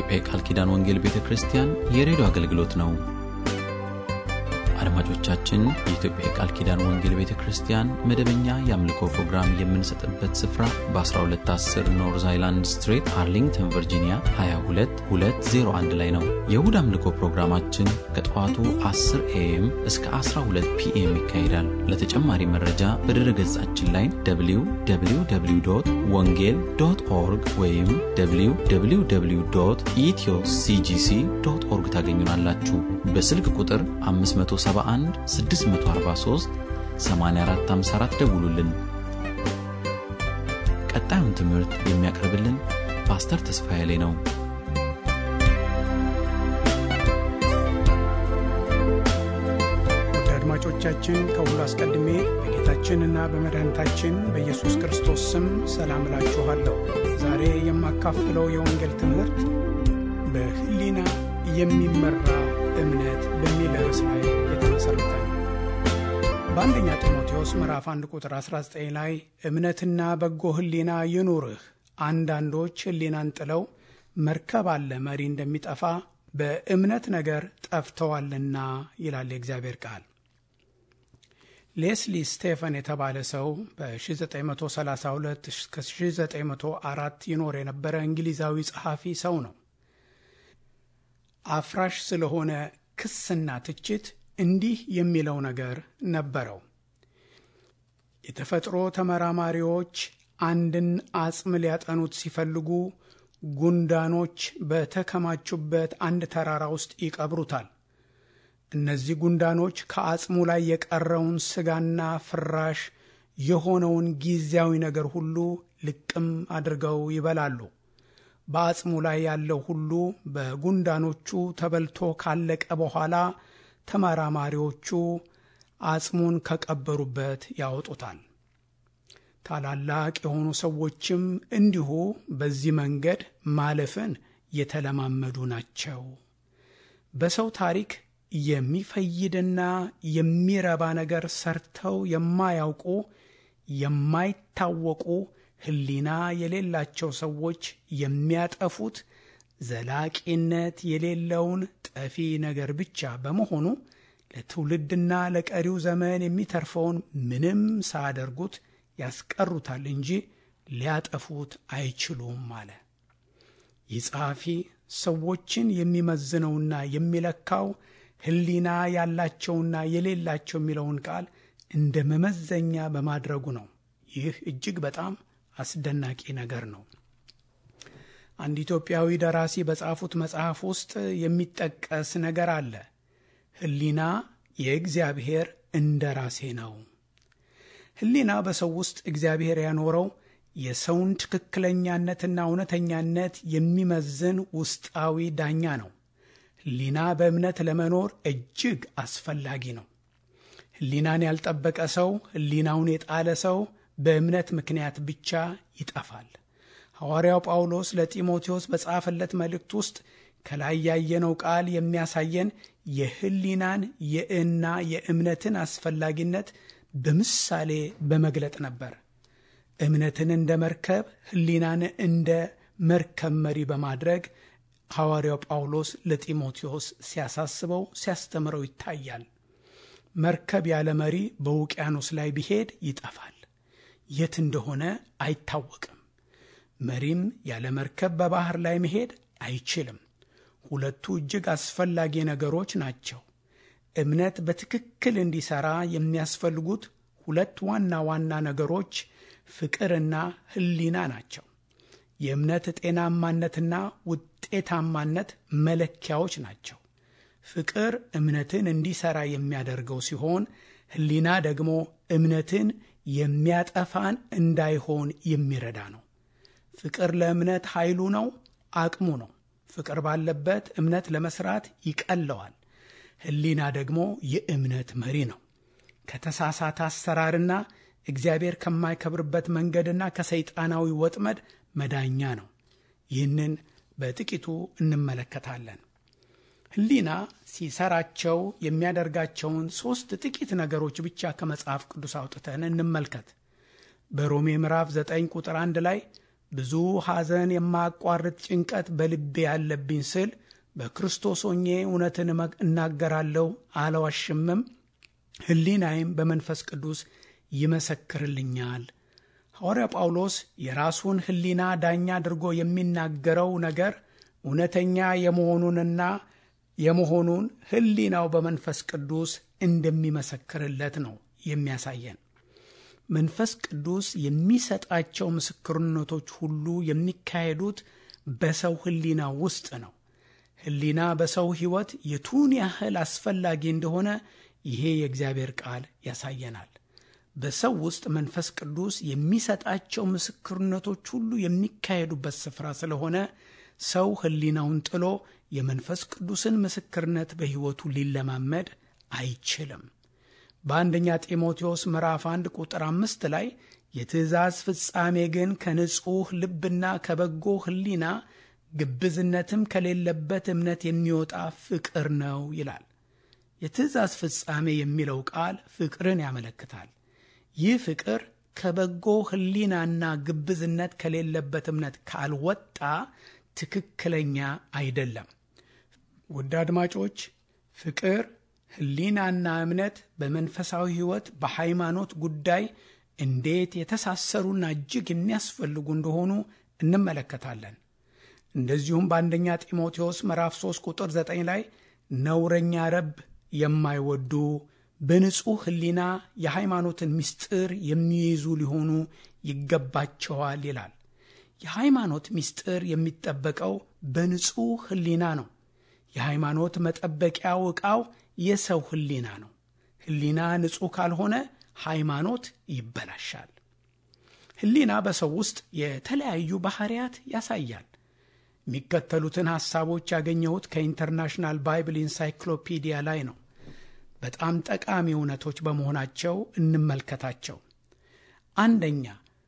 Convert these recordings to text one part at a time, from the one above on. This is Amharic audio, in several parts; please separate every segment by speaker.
Speaker 1: የኢትዮጵያ ቃል ኪዳን ወንጌል ቤተክርስቲያን የሬዲዮ አገልግሎት ነው። አድማጮቻችን፣ የኢትዮጵያ ቃል ኪዳን ወንጌል ቤተክርስቲያን መደበኛ የአምልኮ ፕሮግራም የምንሰጥበት ስፍራ በ1210 ኖርዝ አይላንድ ስትሪት አርሊንግተን ቨርጂኒያ 22201 ላይ ነው። የእሁድ አምልኮ ፕሮግራማችን ከጠዋቱ 10 AM እስከ 12 PM ይካሄዳል። ለተጨማሪ መረጃ በድረገጻችን ላይ www.wongel.org ወይም www.ethio.cgc.org ታገኙናላችሁ። በስልክ ቁጥር 571-643-8454 ደውሉልን። ቀጣዩን ትምህርት የሚያቀርብልን ፓስተር ተስፋዬ ላይ ነው።
Speaker 2: አድማጮቻችን፣ ከሁሉ አስቀድሜ በጌታችንና በመድኃኒታችን በኢየሱስ ክርስቶስ ስም ሰላም እላችኋለሁ። ዛሬ የማካፍለው የወንጌል ትምህርት በህሊና የሚመራ እምነት በሚል ርዕስ ላይ የተመሰረተ ነው። በአንደኛ ጢሞቴዎስ ምዕራፍ 1 ቁጥር 19 ላይ እምነትና በጎ ህሊና ይኑርህ፣ አንዳንዶች ህሊናን ጥለው መርከብ አለ መሪ እንደሚጠፋ በእምነት ነገር ጠፍተዋልና ይላል የእግዚአብሔር ቃል። ሌስሊ ስቴፈን የተባለ ሰው በ1932 እስከ 1904 ይኖር የነበረ እንግሊዛዊ ጸሐፊ ሰው ነው። አፍራሽ ስለሆነ ክስና ትችት እንዲህ የሚለው ነገር ነበረው። የተፈጥሮ ተመራማሪዎች አንድን አጽም ሊያጠኑት ሲፈልጉ ጉንዳኖች በተከማቹበት አንድ ተራራ ውስጥ ይቀብሩታል። እነዚህ ጉንዳኖች ከአጽሙ ላይ የቀረውን ስጋና ፍራሽ የሆነውን ጊዜያዊ ነገር ሁሉ ልቅም አድርገው ይበላሉ። በአጽሙ ላይ ያለው ሁሉ በጉንዳኖቹ ተበልቶ ካለቀ በኋላ ተመራማሪዎቹ አጽሙን ከቀበሩበት ያወጡታል። ታላላቅ የሆኑ ሰዎችም እንዲሁ በዚህ መንገድ ማለፍን የተለማመዱ ናቸው። በሰው ታሪክ የሚፈይድና የሚረባ ነገር ሰርተው የማያውቁ የማይታወቁ ህሊና የሌላቸው ሰዎች የሚያጠፉት ዘላቂነት የሌለውን ጠፊ ነገር ብቻ በመሆኑ ለትውልድና ለቀሪው ዘመን የሚተርፈውን ምንም ሳያደርጉት ያስቀሩታል እንጂ ሊያጠፉት አይችሉም አለ። ይህ ጸሐፊ ሰዎችን የሚመዝነውና የሚለካው ህሊና ያላቸውና የሌላቸው የሚለውን ቃል እንደ መመዘኛ በማድረጉ ነው። ይህ እጅግ በጣም አስደናቂ ነገር ነው። አንድ ኢትዮጵያዊ ደራሲ በጻፉት መጽሐፍ ውስጥ የሚጠቀስ ነገር አለ። ህሊና የእግዚአብሔር እንደራሴ ነው። ህሊና በሰው ውስጥ እግዚአብሔር ያኖረው የሰውን ትክክለኛነትና እውነተኛነት የሚመዝን ውስጣዊ ዳኛ ነው። ህሊና በእምነት ለመኖር እጅግ አስፈላጊ ነው። ህሊናን ያልጠበቀ ሰው፣ ህሊናውን የጣለ ሰው በእምነት ምክንያት ብቻ ይጠፋል። ሐዋርያው ጳውሎስ ለጢሞቴዎስ በጻፈለት መልእክት ውስጥ ከላይ ያየነው ቃል የሚያሳየን የህሊናን እና የእምነትን አስፈላጊነት በምሳሌ በመግለጥ ነበር። እምነትን እንደ መርከብ፣ ህሊናን እንደ መርከብ መሪ በማድረግ ሐዋርያው ጳውሎስ ለጢሞቴዎስ ሲያሳስበው ሲያስተምረው ይታያል። መርከብ ያለ መሪ በውቅያኖስ ላይ ቢሄድ ይጠፋል። የት እንደሆነ አይታወቅም። መሪም ያለ መርከብ በባህር ላይ መሄድ አይችልም። ሁለቱ እጅግ አስፈላጊ ነገሮች ናቸው። እምነት በትክክል እንዲሰራ የሚያስፈልጉት ሁለት ዋና ዋና ነገሮች ፍቅርና ህሊና ናቸው። የእምነት ጤናማነትና ውጤታማነት መለኪያዎች ናቸው። ፍቅር እምነትን እንዲሰራ የሚያደርገው ሲሆን፣ ህሊና ደግሞ እምነትን የሚያጠፋን እንዳይሆን የሚረዳ ነው። ፍቅር ለእምነት ኃይሉ ነው፣ አቅሙ ነው። ፍቅር ባለበት እምነት ለመስራት ይቀለዋል። ህሊና ደግሞ የእምነት መሪ ነው። ከተሳሳተ አሰራርና እግዚአብሔር ከማይከብርበት መንገድና ከሰይጣናዊ ወጥመድ መዳኛ ነው። ይህንን በጥቂቱ እንመለከታለን። ህሊና ሲሰራቸው የሚያደርጋቸውን 3 ጥቂት ነገሮች ብቻ ከመጽሐፍ ቅዱስ አውጥተን እንመልከት። በሮሜ ምዕራፍ 9 ቁጥር 1 ላይ ብዙ ሐዘን፣ የማያቋርጥ ጭንቀት በልቤ ያለብኝ ስል በክርስቶስ ሆኜ እውነትን እናገራለሁ፣ አልዋሽምም። ሕሊናዬም በመንፈስ ቅዱስ ይመሰክርልኛል። ሐዋርያ ጳውሎስ የራሱን ሕሊና ዳኛ አድርጎ የሚናገረው ነገር እውነተኛ የመሆኑን ሕሊናው በመንፈስ ቅዱስ እንደሚመሰክርለት ነው የሚያሳየን። መንፈስ ቅዱስ የሚሰጣቸው ምስክርነቶች ሁሉ የሚካሄዱት በሰው ሕሊና ውስጥ ነው። ሕሊና በሰው ሕይወት የቱን ያህል አስፈላጊ እንደሆነ ይሄ የእግዚአብሔር ቃል ያሳየናል። በሰው ውስጥ መንፈስ ቅዱስ የሚሰጣቸው ምስክርነቶች ሁሉ የሚካሄዱበት ስፍራ ስለሆነ ሰው ሕሊናውን ጥሎ የመንፈስ ቅዱስን ምስክርነት በሕይወቱ ሊለማመድ አይችልም። በአንደኛ ጢሞቴዎስ ምዕራፍ 1 ቁጥር 5 ላይ የትእዛዝ ፍጻሜ ግን ከንጹሕ ልብና ከበጎ ሕሊና ግብዝነትም ከሌለበት እምነት የሚወጣ ፍቅር ነው ይላል። የትእዛዝ ፍጻሜ የሚለው ቃል ፍቅርን ያመለክታል። ይህ ፍቅር ከበጎ ሕሊናና ግብዝነት ከሌለበት እምነት ካልወጣ ትክክለኛ አይደለም። ውድ አድማጮች፣ ፍቅር፣ ሕሊናና እምነት በመንፈሳዊ ሕይወት በሃይማኖት ጉዳይ እንዴት የተሳሰሩና እጅግ የሚያስፈልጉ እንደሆኑ እንመለከታለን። እንደዚሁም በአንደኛ ጢሞቴዎስ ምዕራፍ 3 ቁጥር 9 ላይ ነውረኛ ረብ የማይወዱ በንጹሕ ሕሊና የሃይማኖትን ምስጢር የሚይዙ ሊሆኑ ይገባቸዋል ይላል። የሃይማኖት ምስጢር የሚጠበቀው በንጹሕ ሕሊና ነው። የሃይማኖት መጠበቂያው ዕቃው የሰው ሕሊና ነው። ሕሊና ንጹሕ ካልሆነ ሃይማኖት ይበላሻል። ሕሊና በሰው ውስጥ የተለያዩ ባህሪያት ያሳያል። የሚከተሉትን ሐሳቦች ያገኘሁት ከኢንተርናሽናል ባይብል ኢንሳይክሎፒዲያ ላይ ነው። በጣም ጠቃሚ እውነቶች በመሆናቸው እንመልከታቸው። አንደኛ፣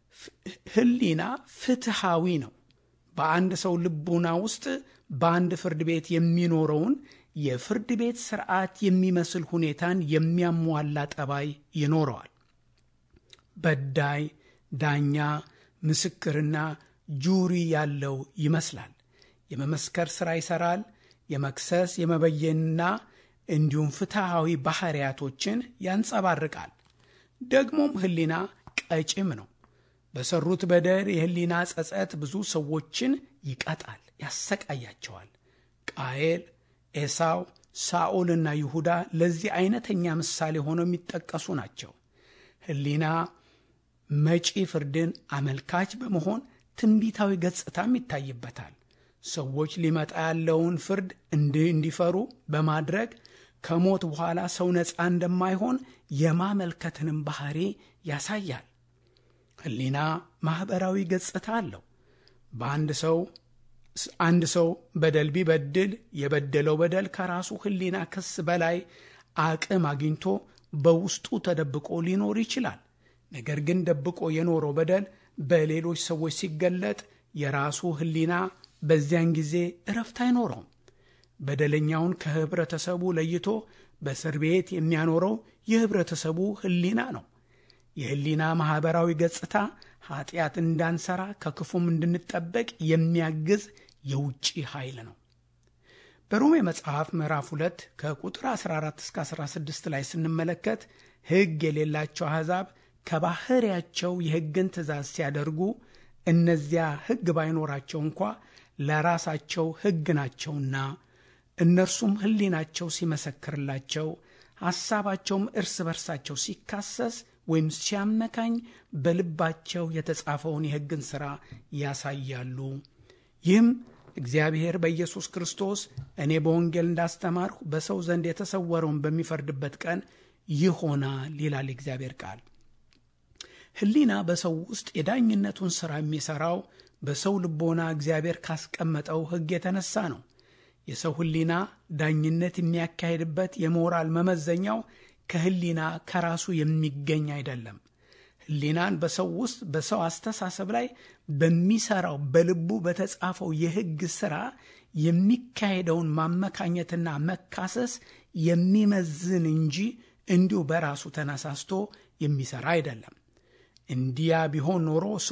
Speaker 2: ሕሊና ፍትሃዊ ነው። በአንድ ሰው ልቡና ውስጥ በአንድ ፍርድ ቤት የሚኖረውን የፍርድ ቤት ሥርዓት የሚመስል ሁኔታን የሚያሟላ ጠባይ ይኖረዋል። በዳይ፣ ዳኛ፣ ምስክርና ጁሪ ያለው ይመስላል። የመመስከር ሥራ ይሠራል። የመክሰስ፣ የመበየንና እንዲሁም ፍትሃዊ ባህሪያቶችን ያንጸባርቃል። ደግሞም ሕሊና ቀጭም ነው። በሰሩት በደል የሕሊና ጸጸት ብዙ ሰዎችን ይቀጣል፣ ያሰቃያቸዋል። ቃየል፣ ኤሳው፣ ሳኦልና ይሁዳ ለዚህ አይነተኛ ምሳሌ ሆነው የሚጠቀሱ ናቸው። ሕሊና መጪ ፍርድን አመልካች በመሆን ትንቢታዊ ገጽታም ይታይበታል። ሰዎች ሊመጣ ያለውን ፍርድ እንዲፈሩ በማድረግ ከሞት በኋላ ሰው ነፃ እንደማይሆን የማመልከትንም ባህሪ ያሳያል። ሕሊና ማኅበራዊ ገጽታ አለው። አንድ ሰው በደል ቢበድል የበደለው በደል ከራሱ ሕሊና ክስ በላይ አቅም አግኝቶ በውስጡ ተደብቆ ሊኖር ይችላል። ነገር ግን ደብቆ የኖረው በደል በሌሎች ሰዎች ሲገለጥ የራሱ ሕሊና በዚያን ጊዜ እረፍት አይኖረውም። በደለኛውን ከህብረተሰቡ ለይቶ በእስር ቤት የሚያኖረው የህብረተሰቡ ሕሊና ነው። የሕሊና ማኅበራዊ ገጽታ ኃጢአት እንዳንሰራ ከክፉም እንድንጠበቅ የሚያግዝ የውጭ ኃይል ነው። በሮሜ መጽሐፍ ምዕራፍ 2 ከቁጥር 14 እስከ 16 ላይ ስንመለከት ሕግ የሌላቸው አሕዛብ ከባህሪያቸው የሕግን ትእዛዝ ሲያደርጉ እነዚያ ሕግ ባይኖራቸው እንኳ ለራሳቸው ሕግ ናቸውና እነርሱም ሕሊናቸው ሲመሰክርላቸው ሐሳባቸውም እርስ በርሳቸው ሲካሰስ ወይም ሲያመካኝ በልባቸው የተጻፈውን የሕግን ሥራ ያሳያሉ። ይህም እግዚአብሔር በኢየሱስ ክርስቶስ እኔ በወንጌል እንዳስተማርሁ በሰው ዘንድ የተሰወረውን በሚፈርድበት ቀን ይሆናል ይላል እግዚአብሔር ቃል። ሕሊና በሰው ውስጥ የዳኝነቱን ሥራ የሚሠራው በሰው ልቦና እግዚአብሔር ካስቀመጠው ሕግ የተነሳ ነው። የሰው ሕሊና ዳኝነት የሚያካሄድበት የሞራል መመዘኛው ከሕሊና ከራሱ የሚገኝ አይደለም። ሕሊናን በሰው ውስጥ በሰው አስተሳሰብ ላይ በሚሠራው በልቡ በተጻፈው የሕግ ሥራ የሚካሄደውን ማመካኘትና መካሰስ የሚመዝን እንጂ እንዲሁ በራሱ ተነሳስቶ የሚሠራ አይደለም። እንዲያ ቢሆን ኖሮ ሰው ሁሉ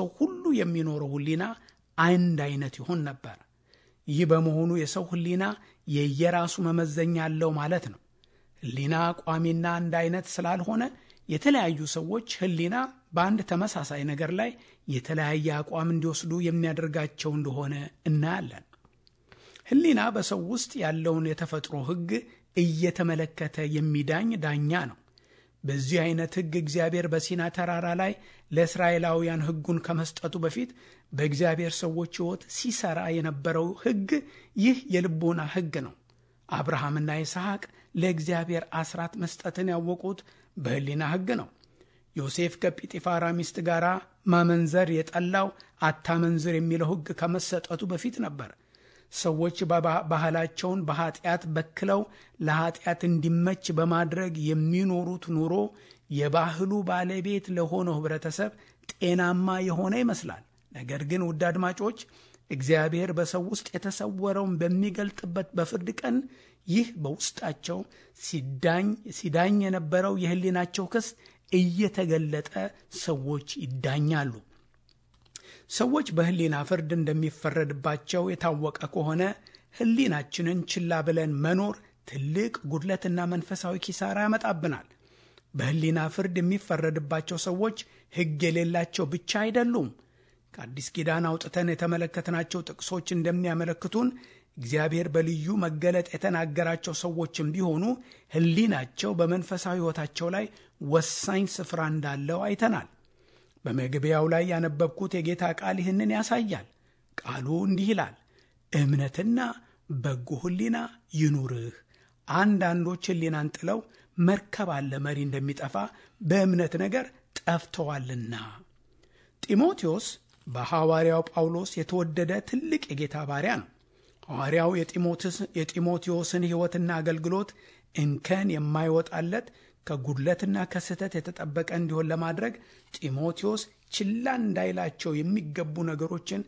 Speaker 2: የሚኖረው ሕሊና አንድ አይነት ይሆን ነበር። ይህ በመሆኑ የሰው ሕሊና የየራሱ መመዘኛ አለው ማለት ነው። ሕሊና ቋሚና አንድ አይነት ስላልሆነ የተለያዩ ሰዎች ሕሊና በአንድ ተመሳሳይ ነገር ላይ የተለያየ አቋም እንዲወስዱ የሚያደርጋቸው እንደሆነ እናያለን። ሕሊና በሰው ውስጥ ያለውን የተፈጥሮ ሕግ እየተመለከተ የሚዳኝ ዳኛ ነው። በዚህ አይነት ሕግ እግዚአብሔር በሲና ተራራ ላይ ለእስራኤላውያን ሕጉን ከመስጠቱ በፊት በእግዚአብሔር ሰዎች ሕይወት ሲሰራ የነበረው ሕግ ይህ የልቦና ሕግ ነው። አብርሃምና ይስሐቅ ለእግዚአብሔር አስራት መስጠትን ያወቁት በሕሊና ሕግ ነው። ዮሴፍ ከጲጢፋራ ሚስት ጋር ማመንዘር የጠላው አታመንዝር የሚለው ሕግ ከመሰጠቱ በፊት ነበር። ሰዎች ባህላቸውን በኃጢአት በክለው ለኃጢአት እንዲመች በማድረግ የሚኖሩት ኑሮ የባህሉ ባለቤት ለሆነው ህብረተሰብ ጤናማ የሆነ ይመስላል። ነገር ግን ውድ አድማጮች፣ እግዚአብሔር በሰው ውስጥ የተሰወረውን በሚገልጥበት በፍርድ ቀን ይህ በውስጣቸው ሲዳኝ የነበረው የሕሊናቸው ክስ እየተገለጠ ሰዎች ይዳኛሉ። ሰዎች በሕሊና ፍርድ እንደሚፈረድባቸው የታወቀ ከሆነ ሕሊናችንን ችላ ብለን መኖር ትልቅ ጉድለትና መንፈሳዊ ኪሳራ ያመጣብናል። በሕሊና ፍርድ የሚፈረድባቸው ሰዎች ሕግ የሌላቸው ብቻ አይደሉም። ከአዲስ ኪዳን አውጥተን የተመለከትናቸው ጥቅሶች እንደሚያመለክቱን እግዚአብሔር በልዩ መገለጥ የተናገራቸው ሰዎችም ቢሆኑ ሕሊናቸው በመንፈሳዊ ሕይወታቸው ላይ ወሳኝ ስፍራ እንዳለው አይተናል። በመግቢያው ላይ ያነበብኩት የጌታ ቃል ይህንን ያሳያል። ቃሉ እንዲህ ይላል፣ እምነትና በጎ ሕሊና ይኑርህ። አንዳንዶች ሕሊናን ጥለው መርከብ አለ መሪ እንደሚጠፋ በእምነት ነገር ጠፍተዋልና። ጢሞቴዎስ በሐዋርያው ጳውሎስ የተወደደ ትልቅ የጌታ ባሪያ ነው። ሐዋርያው የጢሞቴዎስን ሕይወትና አገልግሎት እንከን የማይወጣለት ከጉድለትና ከስህተት የተጠበቀ እንዲሆን ለማድረግ ጢሞቴዎስ ችላ እንዳይላቸው የሚገቡ ነገሮችን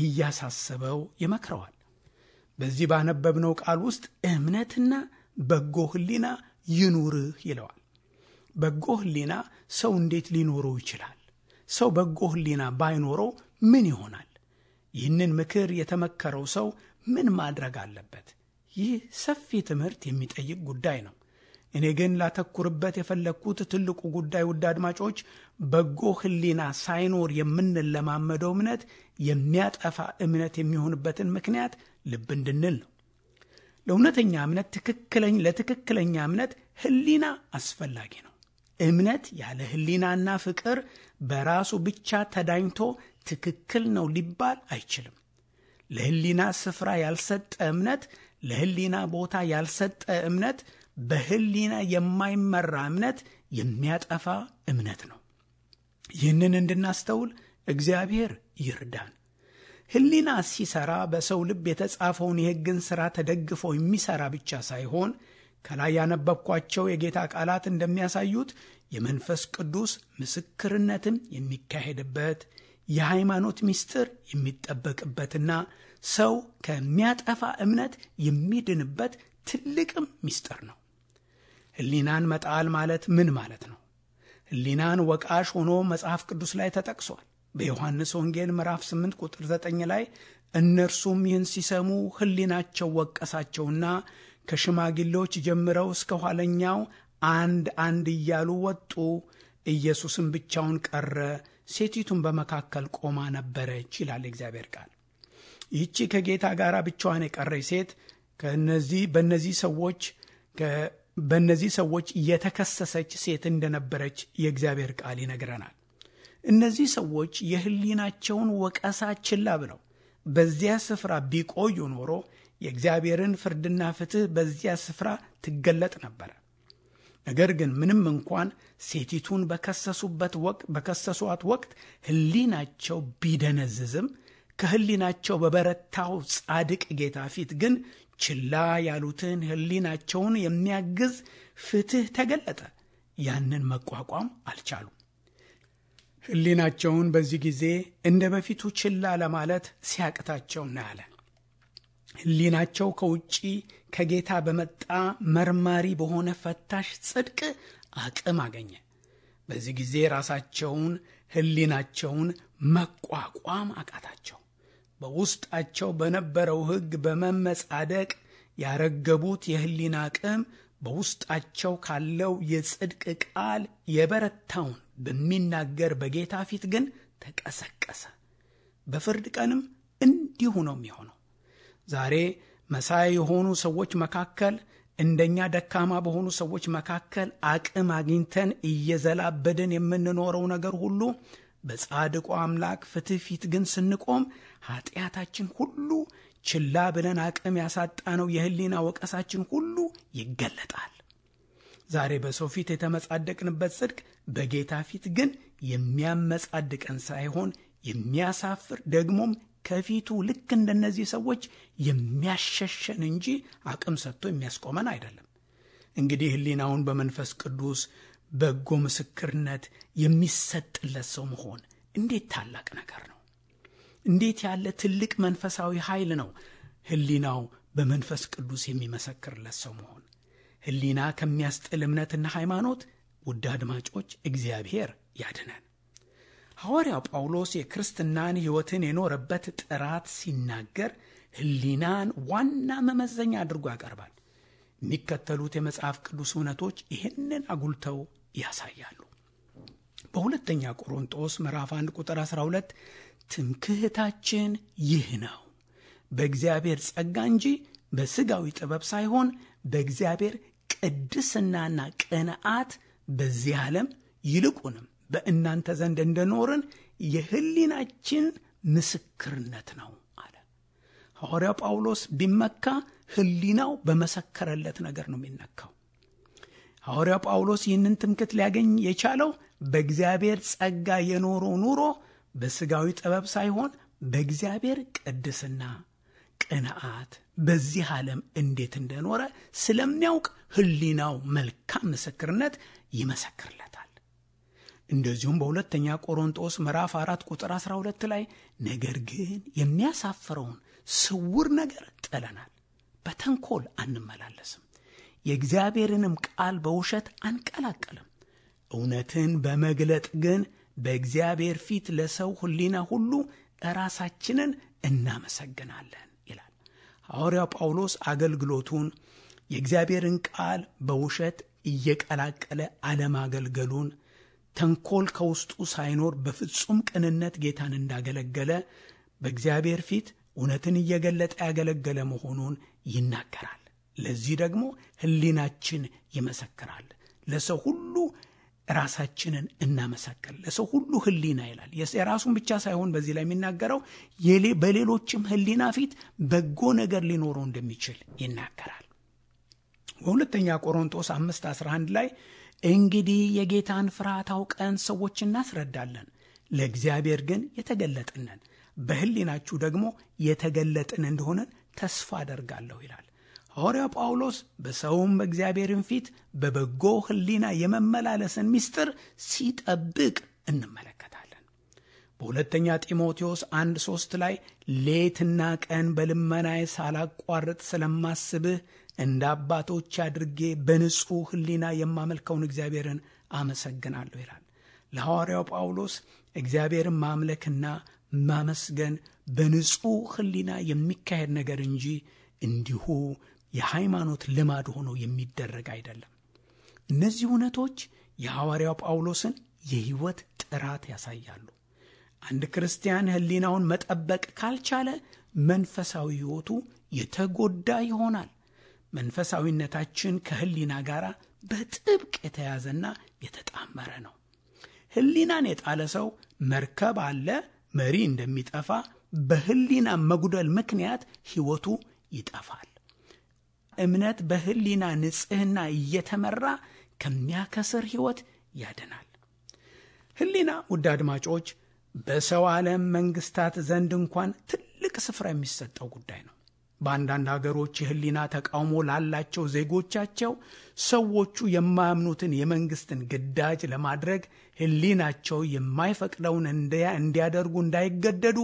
Speaker 2: እያሳሰበው ይመክረዋል። በዚህ ባነበብነው ቃል ውስጥ እምነትና በጎ ሕሊና ይኑርህ ይለዋል። በጎ ሕሊና ሰው እንዴት ሊኖረው ይችላል? ሰው በጎ ሕሊና ባይኖረው ምን ይሆናል? ይህንን ምክር የተመከረው ሰው ምን ማድረግ አለበት? ይህ ሰፊ ትምህርት የሚጠይቅ ጉዳይ ነው። እኔ ግን ላተኩርበት የፈለግኩት ትልቁ ጉዳይ ውድ አድማጮች፣ በጎ ሕሊና ሳይኖር የምንለማመደው እምነት የሚያጠፋ እምነት የሚሆንበትን ምክንያት ልብ እንድንል ነው። ለእውነተኛ እምነት ለትክክለኛ እምነት ሕሊና አስፈላጊ ነው። እምነት ያለ ሕሊናና ፍቅር በራሱ ብቻ ተዳኝቶ ትክክል ነው ሊባል አይችልም። ለሕሊና ስፍራ ያልሰጠ እምነት፣ ለሕሊና ቦታ ያልሰጠ እምነት፣ በሕሊና የማይመራ እምነት የሚያጠፋ እምነት ነው። ይህንን እንድናስተውል እግዚአብሔር ይርዳን። ሕሊና ሲሰራ በሰው ልብ የተጻፈውን የሕግን ሥራ ተደግፎ የሚሰራ ብቻ ሳይሆን ከላይ ያነበብኳቸው የጌታ ቃላት እንደሚያሳዩት የመንፈስ ቅዱስ ምስክርነትም የሚካሄድበት የሃይማኖት ምስጢር የሚጠበቅበትና ሰው ከሚያጠፋ እምነት የሚድንበት ትልቅም ምስጢር ነው። ሕሊናን መጣል ማለት ምን ማለት ነው? ሕሊናን ወቃሽ ሆኖ መጽሐፍ ቅዱስ ላይ ተጠቅሷል። በዮሐንስ ወንጌል ምዕራፍ 8 ቁጥር 9 ላይ እነርሱም ይህን ሲሰሙ ሕሊናቸው ወቀሳቸውና ከሽማግሌዎች ጀምረው እስከ ኋለኛው አንድ እያሉ ወጡ። ኢየሱስም ብቻውን ቀረ፣ ሴቲቱን በመካከል ቆማ ነበረች ይላል እግዚአብሔር ቃል። ይህቺ ከጌታ ጋር ብቻዋን የቀረች ሴት በእነዚህ ሰዎች የተከሰሰች ሴት እንደነበረች የእግዚአብሔር ቃል ይነግረናል። እነዚህ ሰዎች የሕሊናቸውን ወቀሳ ችላ ብለው በዚያ ስፍራ ቢቆዩ ኖሮ የእግዚአብሔርን ፍርድና ፍትሕ በዚያ ስፍራ ትገለጥ ነበረ። ነገር ግን ምንም እንኳን ሴቲቱን በከሰሷት ወቅት ሕሊናቸው ቢደነዝዝም ከሕሊናቸው በበረታው ጻድቅ ጌታ ፊት ግን ችላ ያሉትን ሕሊናቸውን የሚያግዝ ፍትሕ ተገለጠ። ያንን መቋቋም አልቻሉም። ሕሊናቸውን በዚህ ጊዜ እንደ በፊቱ ችላ ለማለት ሲያቅታቸው እናያለን። ሕሊናቸው ከውጪ ከጌታ በመጣ መርማሪ በሆነ ፈታሽ ጽድቅ አቅም አገኘ። በዚህ ጊዜ ራሳቸውን ሕሊናቸውን መቋቋም አቃታቸው። በውስጣቸው በነበረው ሕግ በመመጻደቅ ያረገቡት የሕሊና አቅም በውስጣቸው ካለው የጽድቅ ቃል የበረታውን በሚናገር በጌታ ፊት ግን ተቀሰቀሰ። በፍርድ ቀንም እንዲሁ ነው የሚሆነው። ዛሬ መሳይ የሆኑ ሰዎች መካከል፣ እንደኛ ደካማ በሆኑ ሰዎች መካከል አቅም አግኝተን እየዘላበድን የምንኖረው ነገር ሁሉ በጻድቁ አምላክ ፍትሕ ፊት ግን ስንቆም ኃጢአታችን ሁሉ፣ ችላ ብለን አቅም ያሳጣነው የሕሊና ወቀሳችን ሁሉ ይገለጣል። ዛሬ በሰው ፊት የተመጻደቅንበት ጽድቅ በጌታ ፊት ግን የሚያመጻድቀን ሳይሆን የሚያሳፍር፣ ደግሞም ከፊቱ ልክ እንደነዚህ ሰዎች የሚያሸሸን እንጂ አቅም ሰጥቶ የሚያስቆመን አይደለም። እንግዲህ ሕሊናውን በመንፈስ ቅዱስ በጎ ምስክርነት የሚሰጥለት ሰው መሆን እንዴት ታላቅ ነገር ነው! እንዴት ያለ ትልቅ መንፈሳዊ ኃይል ነው! ሕሊናው በመንፈስ ቅዱስ የሚመሰክርለት ሰው መሆን። ሕሊና ከሚያስጥል እምነትና ሃይማኖት ውድ አድማጮች እግዚአብሔር ያድነን። ሐዋርያው ጳውሎስ የክርስትናን ሕይወትን የኖረበት ጥራት ሲናገር ሕሊናን ዋና መመዘኛ አድርጎ ያቀርባል። የሚከተሉት የመጽሐፍ ቅዱስ እውነቶች ይህንን አጉልተው ያሳያሉ። በሁለተኛ ቆሮንጦስ ምዕራፍ 1 ቁጥር 12 ትምክህታችን ይህ ነው፣ በእግዚአብሔር ጸጋ እንጂ በሥጋዊ ጥበብ ሳይሆን በእግዚአብሔር ቅድስናና ቅንዓት በዚህ ዓለም ይልቁንም በእናንተ ዘንድ እንደኖርን የሕሊናችን ምስክርነት ነው አለ። ሐዋርያው ጳውሎስ ቢመካ ሕሊናው በመሰከረለት ነገር ነው የሚነካው። ሐዋርያው ጳውሎስ ይህንን ትምክህት ሊያገኝ የቻለው በእግዚአብሔር ጸጋ የኖረው ኑሮ በሥጋዊ ጥበብ ሳይሆን በእግዚአብሔር ቅድስና፣ ቅንዓት በዚህ ዓለም እንዴት እንደኖረ ስለሚያውቅ ሕሊናው መልካም ምስክርነት ይመሰክርለታል። እንደዚሁም በሁለተኛ ቆሮንጦስ ምዕራፍ 4 ቁጥር 12 ላይ ነገር ግን የሚያሳፍረውን ስውር ነገር ጥለናል፣ በተንኮል አንመላለስም፣ የእግዚአብሔርንም ቃል በውሸት አንቀላቀልም፣ እውነትን በመግለጥ ግን በእግዚአብሔር ፊት ለሰው ሕሊና ሁሉ ራሳችንን እናመሰግናለን ይላል። ሐዋርያው ጳውሎስ አገልግሎቱን የእግዚአብሔርን ቃል በውሸት እየቀላቀለ አለማገልገሉን፣ ተንኮል ከውስጡ ሳይኖር በፍጹም ቅንነት ጌታን እንዳገለገለ፣ በእግዚአብሔር ፊት እውነትን እየገለጠ ያገለገለ መሆኑን ይናገራል። ለዚህ ደግሞ ሕሊናችን ይመሰክራል። ለሰው ሁሉ ራሳችንን እናመሰክር፣ ለሰው ሁሉ ሕሊና ይላል። የራሱን ብቻ ሳይሆን በዚህ ላይ የሚናገረው በሌሎችም ሕሊና ፊት በጎ ነገር ሊኖረው እንደሚችል ይናገራል። በሁለተኛ ቆሮንጦስ 5:11 ላይ እንግዲህ የጌታን ፍርሃት አውቀን ሰዎች እናስረዳለን፣ ለእግዚአብሔር ግን የተገለጥነን፣ በሕሊናችሁ ደግሞ የተገለጥን እንደሆነን ተስፋ አደርጋለሁ ይላል። ሐዋርያው ጳውሎስ በሰውም በእግዚአብሔርን ፊት በበጎ ሕሊና የመመላለስን ምስጢር ሲጠብቅ እንመለከታለን። በሁለተኛ ጢሞቴዎስ 1:3 ላይ ሌትና ቀን በልመናዬ ሳላቋርጥ ስለማስብህ እንደ አባቶች አድርጌ በንጹሕ ሕሊና የማመልከውን እግዚአብሔርን አመሰግናለሁ ይላል። ለሐዋርያው ጳውሎስ እግዚአብሔርን ማምለክና ማመስገን በንጹሕ ሕሊና የሚካሄድ ነገር እንጂ እንዲሁ የሃይማኖት ልማድ ሆኖ የሚደረግ አይደለም። እነዚህ እውነቶች የሐዋርያው ጳውሎስን የሕይወት ጥራት ያሳያሉ። አንድ ክርስቲያን ሕሊናውን መጠበቅ ካልቻለ መንፈሳዊ ሕይወቱ የተጎዳ ይሆናል። መንፈሳዊነታችን ከሕሊና ጋር በጥብቅ የተያዘና የተጣመረ ነው። ሕሊናን የጣለ ሰው መርከብ አለ መሪ እንደሚጠፋ በሕሊና መጉደል ምክንያት ሕይወቱ ይጠፋል። እምነት በሕሊና ንጽሕና እየተመራ ከሚያከስር ሕይወት ያድናል። ሕሊና ውድ አድማጮች በሰው ዓለም መንግስታት ዘንድ እንኳን ትልቅ ስፍራ የሚሰጠው ጉዳይ ነው። በአንዳንድ ሀገሮች የሕሊና ተቃውሞ ላላቸው ዜጎቻቸው ሰዎቹ የማያምኑትን የመንግስትን ግዳጅ ለማድረግ ሕሊናቸው የማይፈቅደውን እንዲያደርጉ እንዳይገደዱ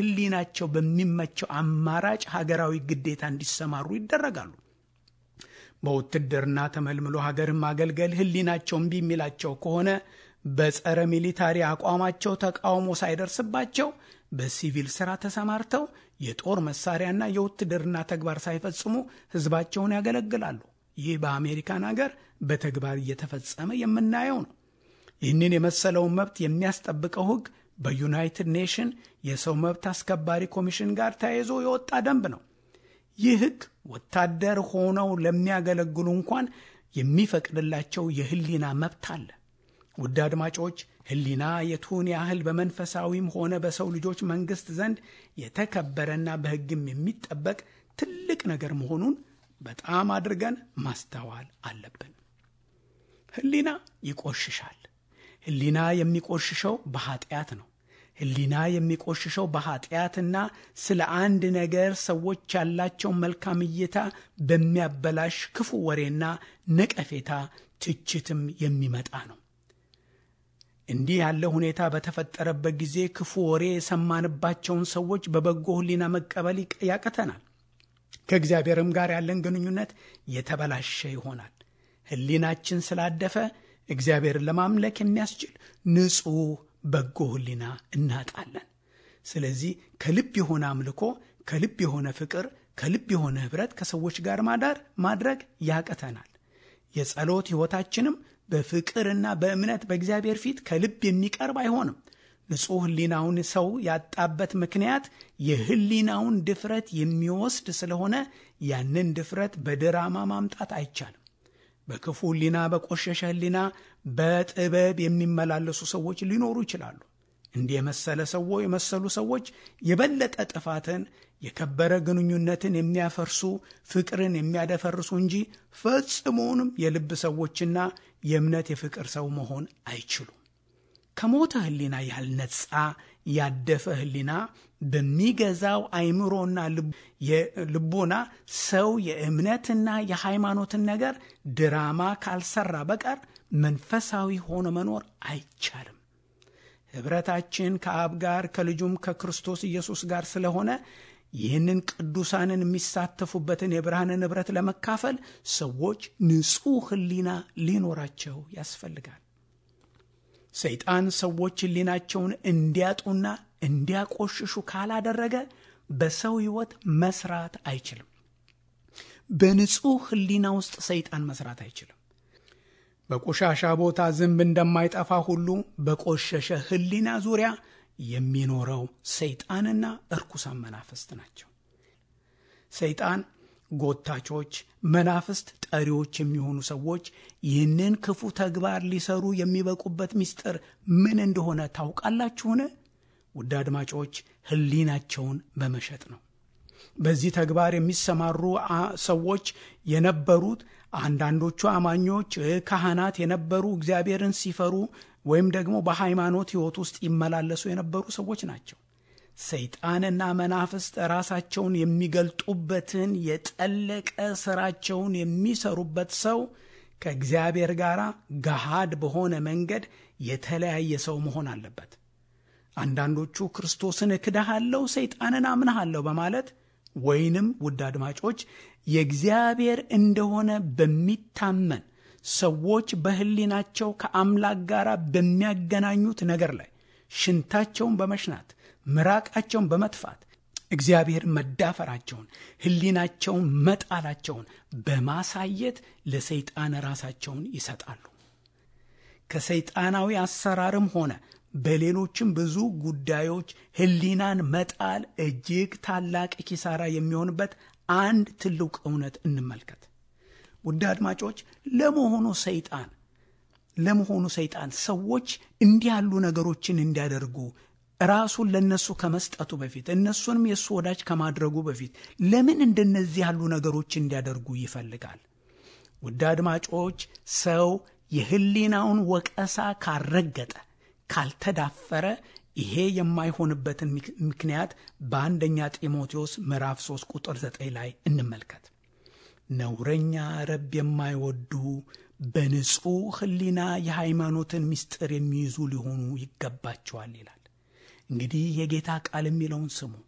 Speaker 2: ለሕሊናቸው በሚመቸው አማራጭ ሀገራዊ ግዴታ እንዲሰማሩ ይደረጋሉ። በውትድርና ተመልምሎ ሀገርን ማገልገል ሕሊናቸው እምቢ የሚላቸው ከሆነ በጸረ ሚሊታሪ አቋማቸው ተቃውሞ ሳይደርስባቸው በሲቪል ሥራ ተሰማርተው የጦር መሳሪያና የውትድርና ተግባር ሳይፈጽሙ ሕዝባቸውን ያገለግላሉ። ይህ በአሜሪካን ሀገር በተግባር እየተፈጸመ የምናየው ነው። ይህንን የመሰለውን መብት የሚያስጠብቀው ሕግ በዩናይትድ ኔሽን የሰው መብት አስከባሪ ኮሚሽን ጋር ተያይዞ የወጣ ደንብ ነው። ይህ ሕግ ወታደር ሆነው ለሚያገለግሉ እንኳን የሚፈቅድላቸው የሕሊና መብት አለ። ውድ አድማጮች፣ ሕሊና የቱን ያህል በመንፈሳዊም ሆነ በሰው ልጆች መንግሥት ዘንድ የተከበረና በሕግም የሚጠበቅ ትልቅ ነገር መሆኑን በጣም አድርገን ማስተዋል አለብን። ሕሊና ይቆሽሻል። ሕሊና የሚቆሽሸው በኃጢአት ነው። ሕሊና የሚቆሽሸው በኃጢአትና ስለ አንድ ነገር ሰዎች ያላቸውን መልካም እይታ በሚያበላሽ ክፉ ወሬና ነቀፌታ፣ ትችትም የሚመጣ ነው። እንዲህ ያለ ሁኔታ በተፈጠረበት ጊዜ ክፉ ወሬ የሰማንባቸውን ሰዎች በበጎ ሕሊና መቀበል ያቅተናል። ከእግዚአብሔርም ጋር ያለን ግንኙነት የተበላሸ ይሆናል። ሕሊናችን ስላደፈ እግዚአብሔርን ለማምለክ የሚያስችል ንጹሕ በጎ ሕሊና እናጣለን። ስለዚህ ከልብ የሆነ አምልኮ፣ ከልብ የሆነ ፍቅር፣ ከልብ የሆነ ኅብረት ከሰዎች ጋር ማድረግ ያቅተናል። የጸሎት ሕይወታችንም በፍቅርና በእምነት በእግዚአብሔር ፊት ከልብ የሚቀርብ አይሆንም። ንጹሕ ሕሊናውን ሰው ያጣበት ምክንያት የሕሊናውን ድፍረት የሚወስድ ስለሆነ ያንን ድፍረት በድራማ ማምጣት አይቻልም። በክፉ ሕሊና፣ በቆሸሸ ሕሊና በጥበብ የሚመላለሱ ሰዎች ሊኖሩ ይችላሉ። እንዲህ የመሰሉ ሰዎች የበለጠ ጥፋትን፣ የከበረ ግንኙነትን የሚያፈርሱ፣ ፍቅርን የሚያደፈርሱ እንጂ ፈጽሞንም የልብ ሰዎችና የእምነት የፍቅር ሰው መሆን አይችሉም። ከሞተ ሕሊና ያልነጻ ያደፈ ሕሊና በሚገዛው አእምሮና ልቦና ሰው የእምነትና የሃይማኖትን ነገር ድራማ ካልሰራ በቀር መንፈሳዊ ሆኖ መኖር አይቻልም። ኅብረታችን ከአብ ጋር ከልጁም ከክርስቶስ ኢየሱስ ጋር ስለሆነ ይህንን ቅዱሳንን የሚሳተፉበትን የብርሃንን ኅብረት ለመካፈል ሰዎች ንጹሕ ሕሊና ሊኖራቸው ያስፈልጋል። ሰይጣን ሰዎች ሕሊናቸውን እንዲያጡና እንዲያቆሽሹ ካላደረገ በሰው ሕይወት መስራት አይችልም። በንጹሕ ሕሊና ውስጥ ሰይጣን መስራት አይችልም። በቆሻሻ ቦታ ዝንብ እንደማይጠፋ ሁሉ በቆሸሸ ሕሊና ዙሪያ የሚኖረው ሰይጣንና እርኩሳን መናፍስት ናቸው። ሰይጣን ጎታቾች፣ መናፍስት ጠሪዎች የሚሆኑ ሰዎች ይህንን ክፉ ተግባር ሊሰሩ የሚበቁበት ምስጢር ምን እንደሆነ ታውቃላችሁን? ውድ አድማጮች፣ ሕሊናቸውን በመሸጥ ነው። በዚህ ተግባር የሚሰማሩ ሰዎች የነበሩት አንዳንዶቹ አማኞች ካህናት የነበሩ እግዚአብሔርን ሲፈሩ ወይም ደግሞ በሃይማኖት ሕይወት ውስጥ ይመላለሱ የነበሩ ሰዎች ናቸው። ሰይጣንና መናፍስት ራሳቸውን የሚገልጡበትን የጠለቀ ሥራቸውን የሚሰሩበት ሰው ከእግዚአብሔር ጋር ገሃድ በሆነ መንገድ የተለያየ ሰው መሆን አለበት። አንዳንዶቹ ክርስቶስን እክድሃለሁ፣ ሰይጣንን አምንሃለሁ በማለት ወይንም ውድ አድማጮች የእግዚአብሔር እንደሆነ በሚታመን ሰዎች በሕሊናቸው ከአምላክ ጋር በሚያገናኙት ነገር ላይ ሽንታቸውን በመሽናት ምራቃቸውን በመትፋት እግዚአብሔር መዳፈራቸውን፣ ሕሊናቸውን መጣላቸውን በማሳየት ለሰይጣን ራሳቸውን ይሰጣሉ። ከሰይጣናዊ አሰራርም ሆነ በሌሎችም ብዙ ጉዳዮች ሕሊናን መጣል እጅግ ታላቅ ኪሳራ የሚሆንበት አንድ ትልቅ እውነት እንመልከት። ውድ አድማጮች፣ ለመሆኑ ሰይጣን ሰዎች እንዲህ ያሉ ነገሮችን እንዲያደርጉ ራሱን ለነሱ ከመስጠቱ በፊት እነሱንም የሱ ወዳጅ ከማድረጉ በፊት ለምን እንደነዚህ ያሉ ነገሮች እንዲያደርጉ ይፈልጋል? ውድ አድማጮች፣ ሰው የሕሊናውን ወቀሳ ካረገጠ ካልተዳፈረ ይሄ የማይሆንበትን ምክንያት በአንደኛ ጢሞቴዎስ ምዕራፍ 3 ቁጥር 9 ላይ እንመልከት። ነውረኛ ረብ የማይወዱ በንጹሕ ሕሊና የሃይማኖትን ምስጢር የሚይዙ ሊሆኑ ይገባቸዋል ይላል። እንግዲህ የጌታ ቃል የሚለውን ስሙ።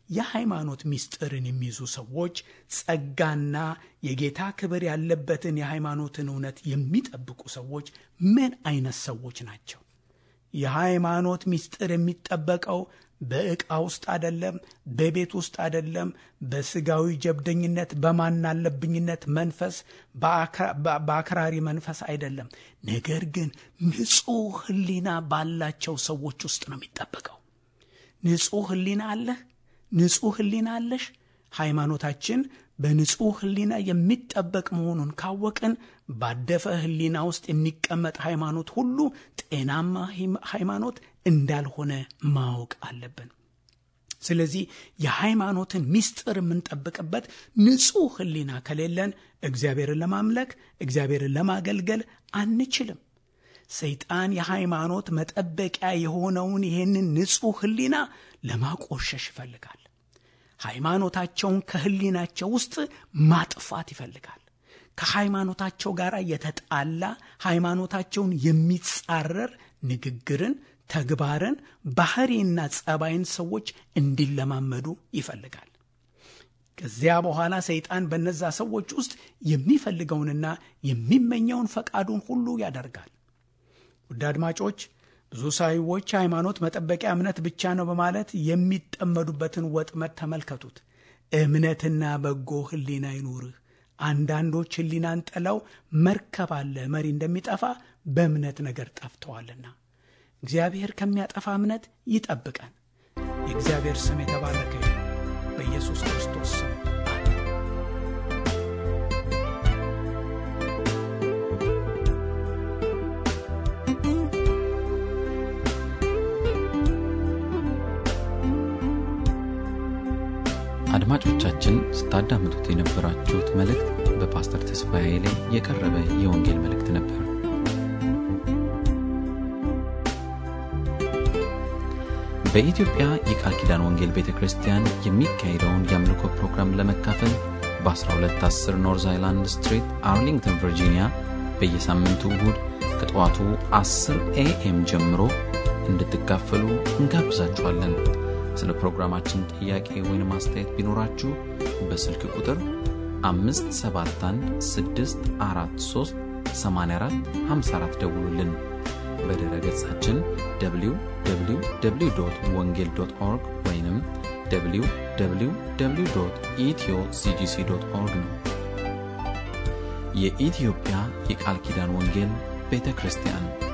Speaker 2: የሃይማኖት ምስጢርን የሚይዙ ሰዎች ጸጋና የጌታ ክብር ያለበትን የሃይማኖትን እውነት የሚጠብቁ ሰዎች ምን አይነት ሰዎች ናቸው? የሃይማኖት ምስጢር የሚጠበቀው በዕቃ ውስጥ አይደለም፣ በቤት ውስጥ አይደለም፣ በስጋዊ ጀብደኝነት፣ በማናለብኝነት መንፈስ፣ በአክራሪ መንፈስ አይደለም። ነገር ግን ንጹሕ ሕሊና ባላቸው ሰዎች ውስጥ ነው የሚጠበቀው። ንጹሕ ሕሊና አለህ? ንጹሕ ሕሊና አለሽ? ሃይማኖታችን በንጹሕ ሕሊና የሚጠበቅ መሆኑን ካወቅን ባደፈ ሕሊና ውስጥ የሚቀመጥ ሃይማኖት ሁሉ ጤናማ ሃይማኖት እንዳልሆነ ማወቅ አለብን። ስለዚህ የሃይማኖትን ምስጢር የምንጠብቅበት ንጹሕ ሕሊና ከሌለን እግዚአብሔርን ለማምለክ እግዚአብሔርን ለማገልገል አንችልም። ሰይጣን የሃይማኖት መጠበቂያ የሆነውን ይህንን ንጹሕ ሕሊና ለማቆሸሽ ይፈልጋል። ሃይማኖታቸውን ከሕሊናቸው ውስጥ ማጥፋት ይፈልጋል። ከሃይማኖታቸው ጋር የተጣላ ሃይማኖታቸውን የሚጻረር ንግግርን፣ ተግባርን፣ ባህሪና ጸባይን ሰዎች እንዲለማመዱ ይፈልጋል። ከዚያ በኋላ ሰይጣን በነዛ ሰዎች ውስጥ የሚፈልገውንና የሚመኘውን ፈቃዱን ሁሉ ያደርጋል። ውድ አድማጮች፣ ብዙ ሰዎች ሃይማኖት መጠበቂያ እምነት ብቻ ነው በማለት የሚጠመዱበትን ወጥመድ ተመልከቱት። እምነትና በጎ ሕሊና ይኑርህ። አንዳንዶች ሕሊናን ጥለው መርከብ አለ መሪ እንደሚጠፋ በእምነት ነገር ጠፍተዋልና እግዚአብሔር ከሚያጠፋ እምነት ይጠብቀን። የእግዚአብሔር ስም የተባረከ ይሁን። በኢየሱስ ክርስቶስ ስም
Speaker 1: አድማጮቻችን ስታዳምጡት የነበራችሁት መልእክት በፓስተር ተስፋዬ ላይ የቀረበ የወንጌል መልእክት ነበር። በኢትዮጵያ የቃል ኪዳን ወንጌል ቤተክርስቲያን የሚካሄደውን የአምልኮ ፕሮግራም ለመካፈል በ1210 ኖርዝ አይላንድ ስትሪት አርሊንግተን ቨርጂኒያ በየሳምንቱ እሁድ ከጠዋቱ 10 AM ጀምሮ እንድትካፈሉ እንጋብዛችኋለን። ስለ ፕሮግራማችን ጥያቄ ወይም አስተያየት ቢኖራችሁ በስልክ ቁጥር 571643844 ደውሉልን። በድረ ገጻችን www.wongel.org ወይንም www.ethio.cgc.org ነው። የኢትዮጵያ የቃል ኪዳን ወንጌል ቤተክርስቲያን